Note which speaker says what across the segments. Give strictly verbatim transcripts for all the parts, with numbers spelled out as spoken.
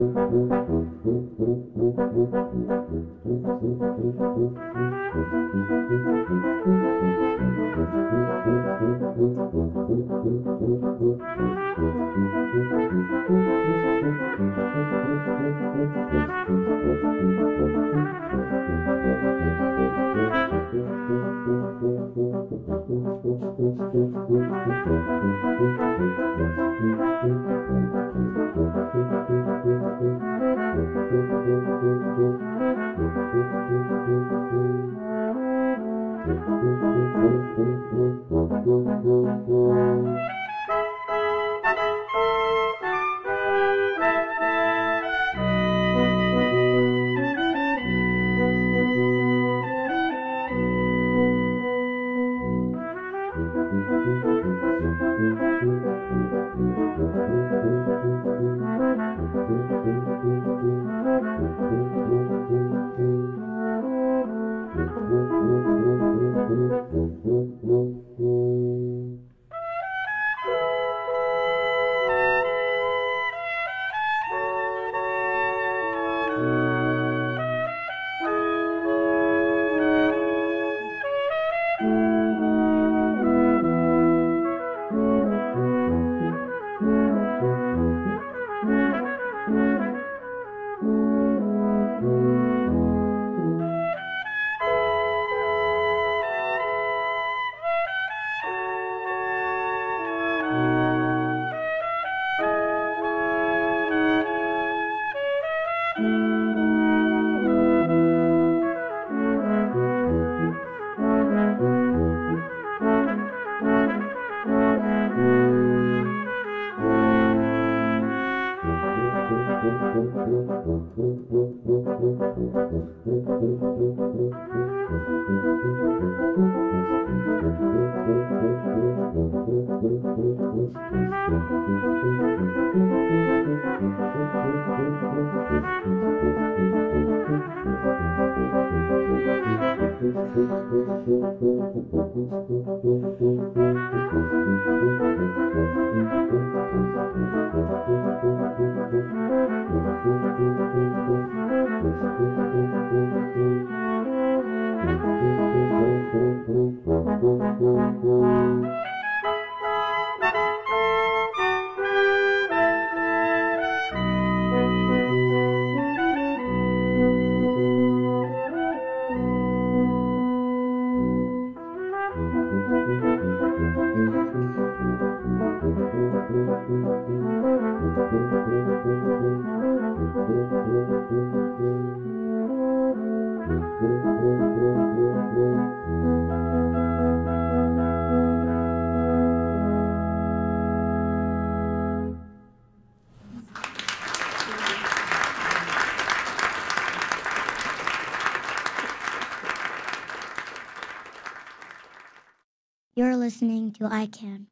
Speaker 1: You're listening to I CAN.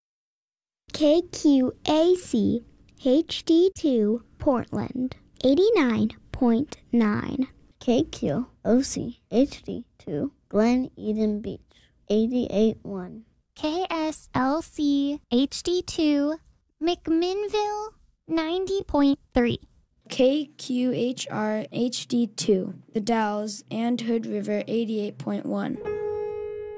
Speaker 2: K Q A C H D two Portland, eighty-nine point nine.
Speaker 3: K Q O C H D two Glen Eden Beach, eighty-eight point one.
Speaker 4: K S L C H D two McMinnville, ninety point three.
Speaker 5: K Q H R H D two The Dalles and Hood River, eighty-eight point one.